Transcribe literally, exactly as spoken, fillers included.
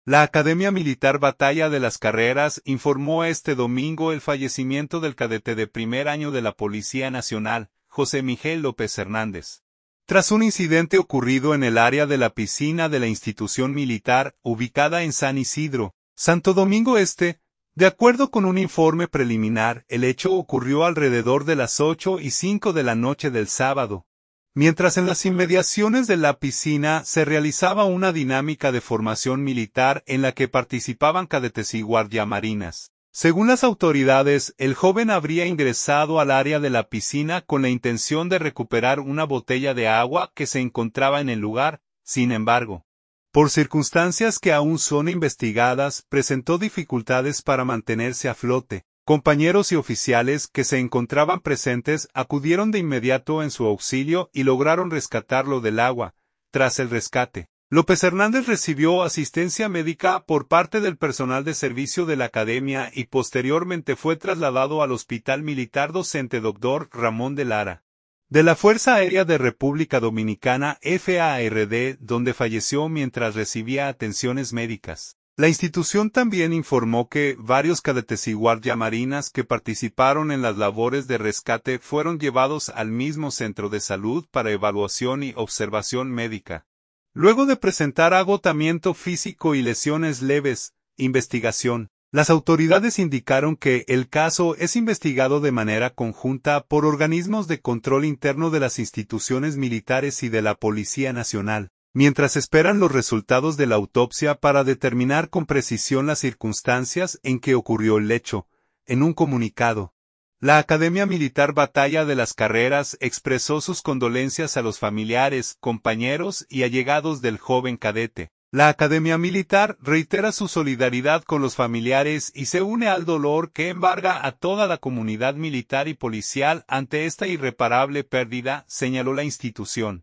La Academia Militar Batalla de las Carreras informó este domingo el fallecimiento del cadete de primer año de la Policía Nacional, José Miguel López Hernández, tras un incidente ocurrido en el área de la piscina de la institución militar, ubicada en San Isidro, Santo Domingo Este. De acuerdo con un informe preliminar, el hecho ocurrió alrededor de las ocho y cinco de la noche del sábado, mientras en las inmediaciones de la piscina se realizaba una dinámica de formación militar en la que participaban cadetes y guardiamarinas. Según las autoridades, el joven habría ingresado al área de la piscina con la intención de recuperar una botella de agua que se encontraba en el lugar. Sin embargo, por circunstancias que aún son investigadas, presentó dificultades para mantenerse a flote. Compañeros y oficiales que se encontraban presentes acudieron de inmediato en su auxilio y lograron rescatarlo del agua. Tras el rescate, López Hernández recibió asistencia médica por parte del personal de servicio de la academia y posteriormente fue trasladado al Hospital Militar Docente Doctor Ramón de Lara, de la Fuerza Aérea de República Dominicana F A R D, donde falleció mientras recibía atenciones médicas. La institución también informó que varios cadetes y guardiamarinas que participaron en las labores de rescate fueron llevados al mismo centro de salud para evaluación y observación médica. Luego de presentar agotamiento físico y lesiones leves, investigación. Las autoridades indicaron que el caso es investigado de manera conjunta por organismos de control interno de las instituciones militares y de la Policía Nacional, mientras esperan los resultados de la autopsia para determinar con precisión las circunstancias en que ocurrió el hecho. En un comunicado, la Academia Militar Batalla de las Carreras expresó sus condolencias a los familiares, compañeros y allegados del joven cadete. La Academia Militar reitera su solidaridad con los familiares y se une al dolor que embarga a toda la comunidad militar y policial ante esta irreparable pérdida, señaló la institución.